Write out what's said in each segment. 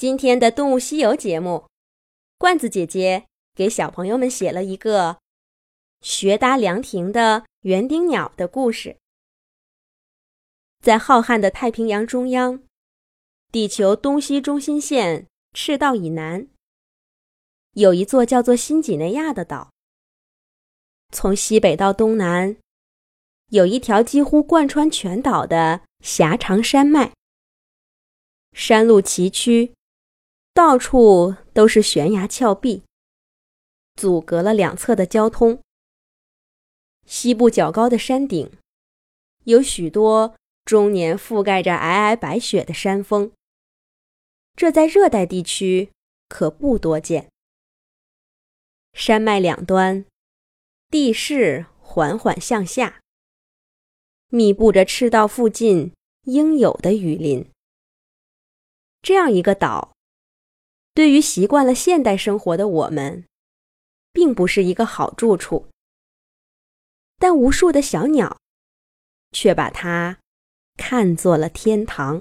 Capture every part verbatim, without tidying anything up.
今天的动物西游节目，罐子姐姐给小朋友们写了一个学搭凉亭的园丁鸟的故事。在浩瀚的太平洋中央，地球东西中心线赤道以南，有一座叫做新几内亚的岛。从西北到东南，有一条几乎贯穿全岛的狭长山脉，山路崎岖，到处都是悬崖峭壁，阻隔了两侧的交通。西部较高的山顶，有许多终年覆盖着皑皑白雪的山峰，这在热带地区可不多见。山脉两端，地势缓缓向下，密布着赤道附近应有的雨林。这样一个岛，对于习惯了现代生活的我们，并不是一个好住处，但无数的小鸟却把它看作了天堂。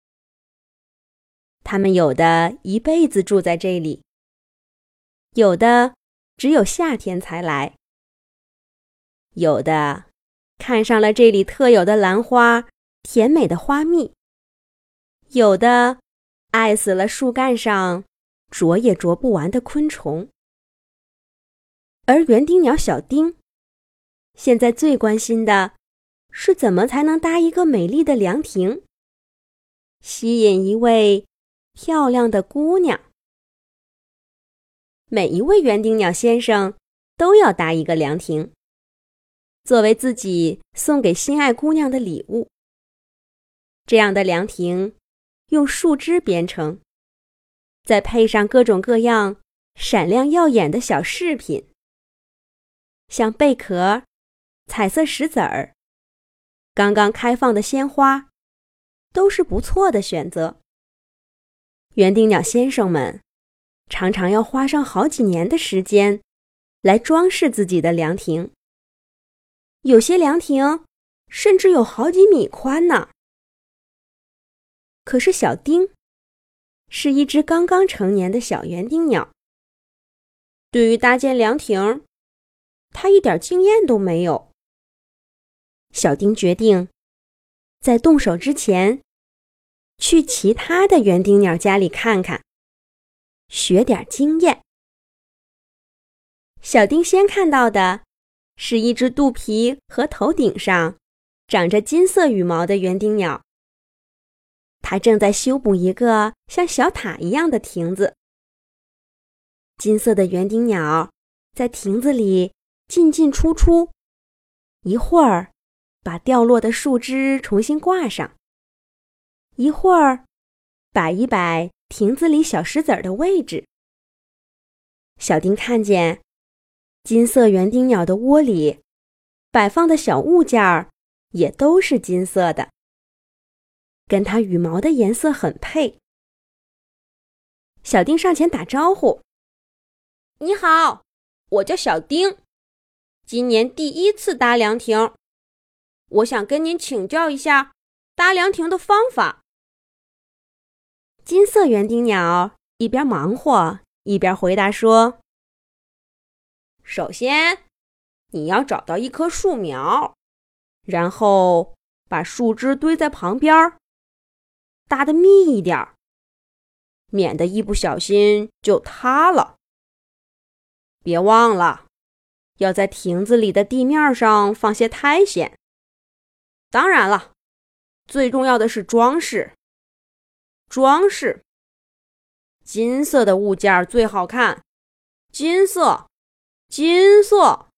它们有的一辈子住在这里，有的只有夏天才来，有的看上了这里特有的兰花、甜美的花蜜，有的爱死了树干上啄也啄不完的昆虫。而园丁鸟小丁现在最关心的是怎么才能搭一个美丽的凉亭，吸引一位漂亮的姑娘。每一位园丁鸟先生都要搭一个凉亭，作为自己送给心爱姑娘的礼物。这样的凉亭用树枝编成，再配上各种各样闪亮耀眼的小饰品，像贝壳、彩色石子儿、刚刚开放的鲜花，都是不错的选择。园丁鸟先生们常常要花上好几年的时间来装饰自己的凉亭，有些凉亭甚至有好几米宽呢。可是小丁是一只刚刚成年的小园丁鸟，对于搭建凉亭，他一点经验都没有。小丁决定在动手之前，去其他的园丁鸟家里看看，学点经验。小丁先看到的是一只肚皮和头顶上长着金色羽毛的园丁鸟，它正在修补一个像小塔一样的亭子。金色的园丁鸟在亭子里进进出出，一会儿把掉落的树枝重新挂上，一会儿摆一摆亭子里小石子儿的位置。小丁看见金色园丁鸟的窝里摆放的小物件儿也都是金色的，跟它羽毛的颜色很配。小丁上前打招呼：“你好，我叫小丁，今年第一次搭凉亭，我想跟您请教一下搭凉亭的方法。”金色园丁鸟一边忙活一边回答说：“首先，你要找到一棵树苗，然后把树枝堆在旁边，搭得密一点，免得一不小心就塌了。别忘了，要在亭子里的地面上放些苔藓。当然了，最重要的是装饰。装饰，金色的物件最好看，金色，金色。”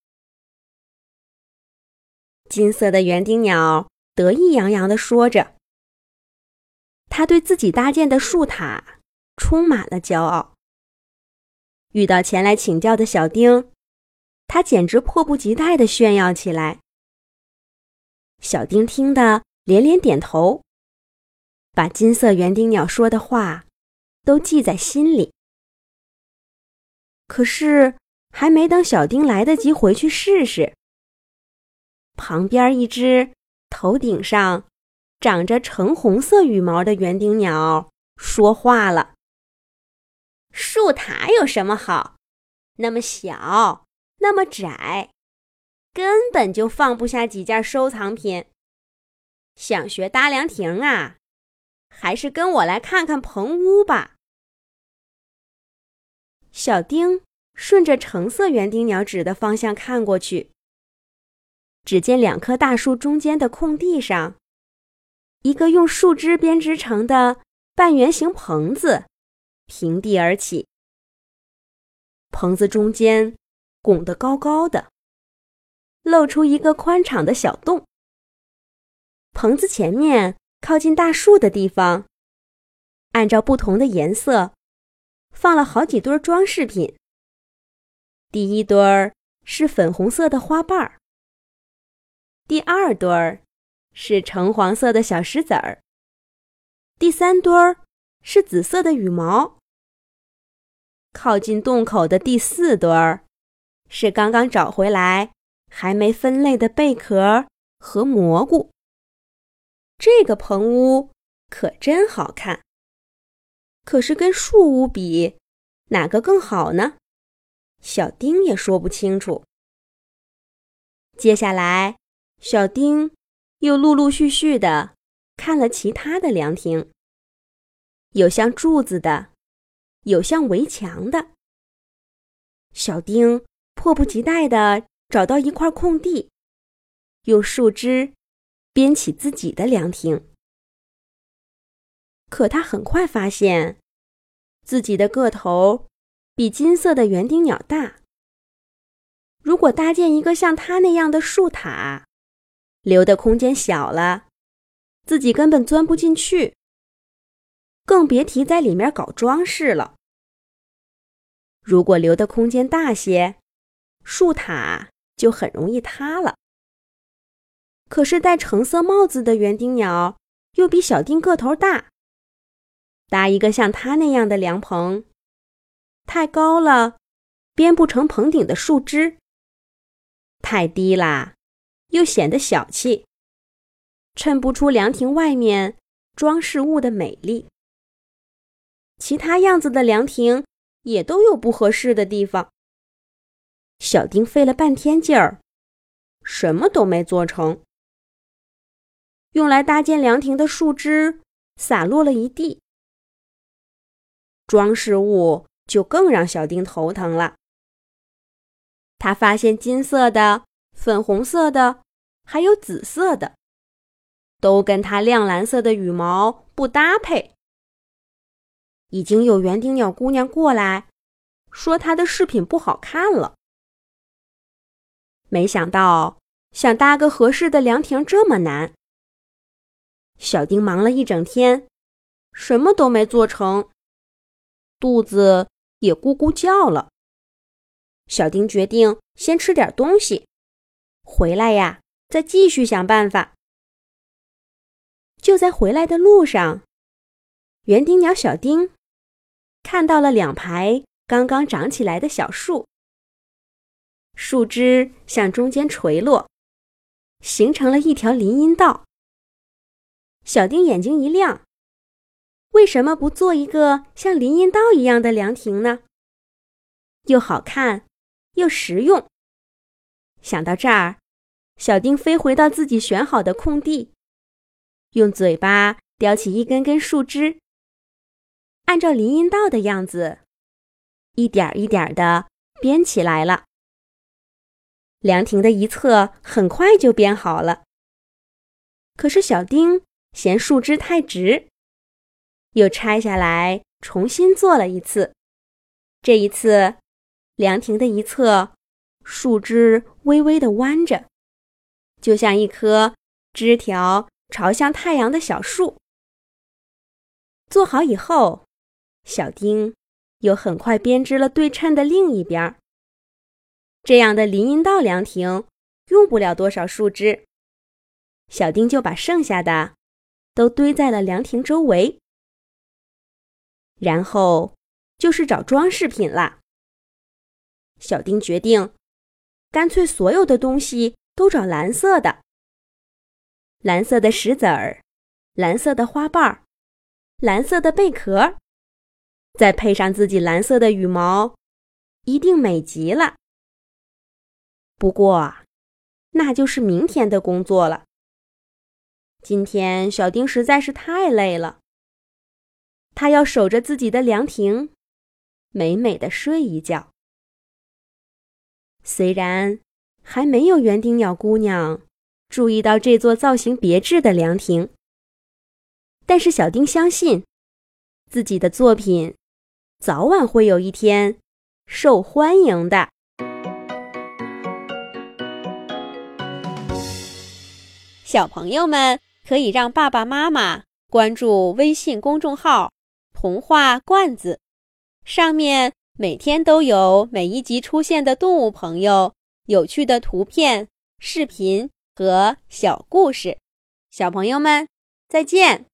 金色的园丁鸟得意洋洋地说着，他对自己搭建的树塔充满了骄傲。遇到前来请教的小丁，他简直迫不及待地炫耀起来。小丁听得连连点头，把金色园丁鸟说的话都记在心里。可是还没等小丁来得及回去试试，旁边一只头顶上长着橙红色羽毛的园丁鸟说话了：“ 树塔有什么好？那么小，那么窄，根本就放不下几件收藏品。想学搭凉亭啊？还是跟我来看看棚屋吧。小丁顺着橙色园丁鸟指的方向看过去，只见两棵大树中间的空地上，一个用树枝编织成的半圆形棚子平地而起，棚子中间拱得高高的，露出一个宽敞的小洞。棚子前面靠近大树的地方，按照不同的颜色放了好几堆装饰品。第一堆儿是粉红色的花瓣儿，第二堆儿是橙黄色的小石子儿，第三堆儿是紫色的羽毛。靠近洞口的第四堆儿是刚刚找回来还没分类的贝壳和蘑菇。这个棚屋可真好看，可是跟树屋比，哪个更好呢？小丁也说不清楚。接下来，小丁又陆陆续续地看了其他的凉亭，有像柱子的，有像围墙的。小丁迫不及待地找到一块空地，用树枝编起自己的凉亭。可他很快发现，自己的个头比金色的园丁鸟大。如果搭建一个像他那样的树塔，留的空间小了，自己根本钻不进去，更别提在里面搞装饰了。如果留的空间大些，树塔就很容易塌了。可是戴橙色帽子的园丁鸟又比小丁个头大，搭一个像他那样的凉棚，太高了，编不成棚顶的树枝；太低啦，又显得小气，衬不出凉亭外面装饰物的美丽。其他样子的凉亭也都有不合适的地方。小丁费了半天劲儿，什么都没做成。用来搭建凉亭的树枝洒落了一地，装饰物就更让小丁头疼了。他发现金色的、粉红色的，还有紫色的，都跟他亮蓝色的羽毛不搭配。已经有园丁鸟姑娘过来，说他的饰品不好看了。没想到，想搭个合适的凉亭这么难。小丁忙了一整天，什么都没做成，肚子也咕咕叫了。小丁决定先吃点东西，回来呀，再继续想办法。就在回来的路上，园丁鸟小丁看到了两排刚刚长起来的小树，树枝向中间垂落，形成了一条林荫道。小丁眼睛一亮，为什么不做一个像林荫道一样的凉亭呢？又好看，又实用。想到这儿，小丁飞回到自己选好的空地，用嘴巴叼起一根根树枝，按照林荫道的样子，一点一点地编起来了。凉亭的一侧很快就编好了。可是小丁嫌树枝太直，又拆下来重新做了一次。这一次，凉亭的一侧树枝微微地弯着，就像一棵枝条朝向太阳的小树。做好以后，小丁又很快编织了对称的另一边。这样的林荫道凉亭用不了多少树枝，小丁就把剩下的都堆在了凉亭周围。然后就是找装饰品啦。小丁决定，干脆所有的东西都找蓝色的。蓝色的石子儿，蓝色的花瓣，蓝色的贝壳， 再配上自己蓝色的羽毛，一定美极了。不过，那就是明天的工作了。今天小丁实在是太累了，他要守着自己的凉亭，美美的睡一觉。虽然还没有园丁鸟姑娘注意到这座造型别致的凉亭，但是小丁相信，自己的作品早晚会有一天受欢迎的。小朋友们可以让爸爸妈妈关注微信公众号“童话罐子”，上面每天都有每一集出现的动物朋友、有趣的图片、视频和小故事。小朋友们，再见。